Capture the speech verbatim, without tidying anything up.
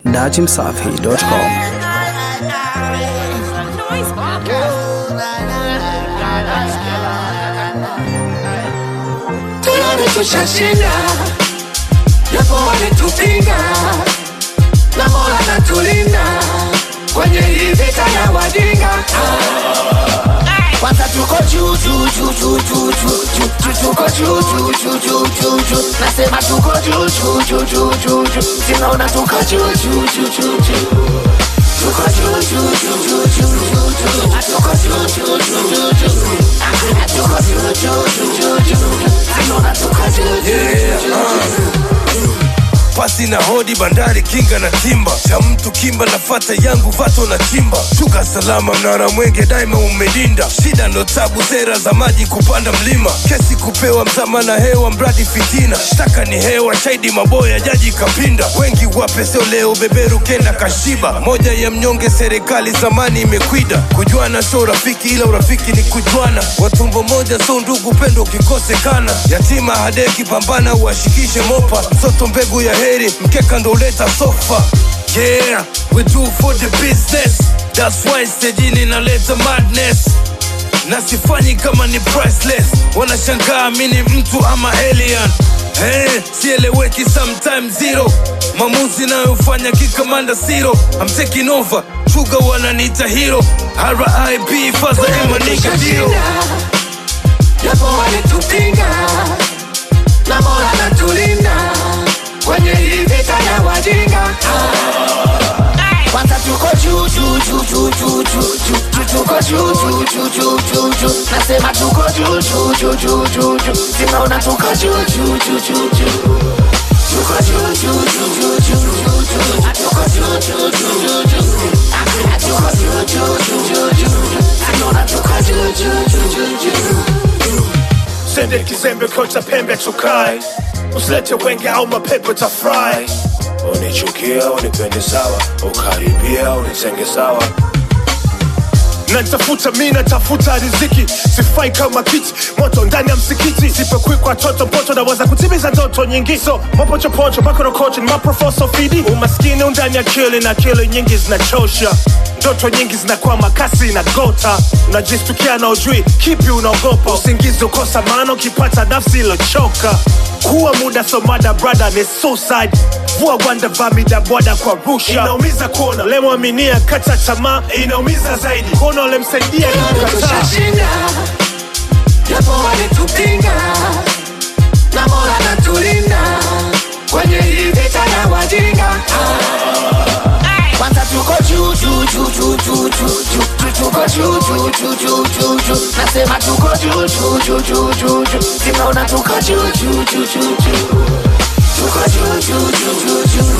dachimsafi dot com. Tushashinda yapo walitupinga na Mola anatulinda kwenye hii vita ya wajinga. Kwanza tuko juu juu juu juu juu juu juu tuko juu juu juu juu juu juu nasema tuko juu juu juu juu juu juu sinaona tuko juu juu juu juu juu tuko juu juu juu juu juu juu tuko juu juu juu juu juu tuko juu juu juu juu juu sinaona tuko juu juu juu. Pasi na hodi bandari kinga na timba cha mtu kimba na fata yangu vato na chimba shuka salama mnara mwenge daima umedinda shida ndo tabu sera za maji kupanda mlima kesi kupewa mzama na hewa mradi fitina shtaka ni hewa shaidi maboya jaji kapinda wengi wape sio leo beberu kenda kashiba moja ya mnyonge serikali zamani imekwida kujuana sio rafiki ila urafiki ni kujuana watumbo moja sio ndugu pendo kikosekana yatima hadeki pambana uashikishe mopa msoto mbegu ya heri mkeka ndo uleta sofa. Yeah, we do for the business. That's why stage inaleta madness. Na sifanyi kama ni priceless. Wanashangaa mimi mtu ama alien. Hey, sieleweki sometimes zero. Maamuzi nayofanya kikamanda zero. I'm taking over. Chuga wananiita hero. R I P Faza Emma nigga deal. Yapo walitupinga na Mola anatulinda kwenye hii vita ya wajinga. Kwanza tuko juu juu juu juu juu juu tuko juu juu juu juu juu juu nasema tuko juu juu juu juu juu juu sinaona tuko juu juu juu juu juu tuko juu juu juu juu juu juu tuko juu juu juu juu juu tuko juu juu juu juu juu sinaona tuko juu juu juu juu. Sende kizembe kocha pembe chukai usilete wenge au mapepo tafry unichukia unipende sawa ukaribia unitenge sawa na nitafuta mimi natafuta riziki sifai kama kiti moto ndani ya msikiti sipekwi kwa toto poto na waza kutimiza ndoto nyingi so mapocho pocho bakoro kocho ni maprofoso fidi umaskini undani ya kili na kili nyingi zinachosha ndoto nyingi zinakuwa makasi na gota unajistukia na ujui kipi unaogopa usingizi ukosa maana ukipata nafsi ilochoka kuwa muda somada brother ni suicide vua wanda vamida bwada kwa rusha inaumiza kuona lemwaminia kata tamaa inaumiza zaidi kuona lemsaidia tushashinda yapo walitupinga na Mola anatulinda kwenye hii vita ya wajinga. Kwanza tuko juu juu juu juu juu juu tuko juu juu juu juu juu juu nasema tuko juu juu juu juu juu juu sinaona tuko juu juu juu juu juu tuko juu juu juu juu juu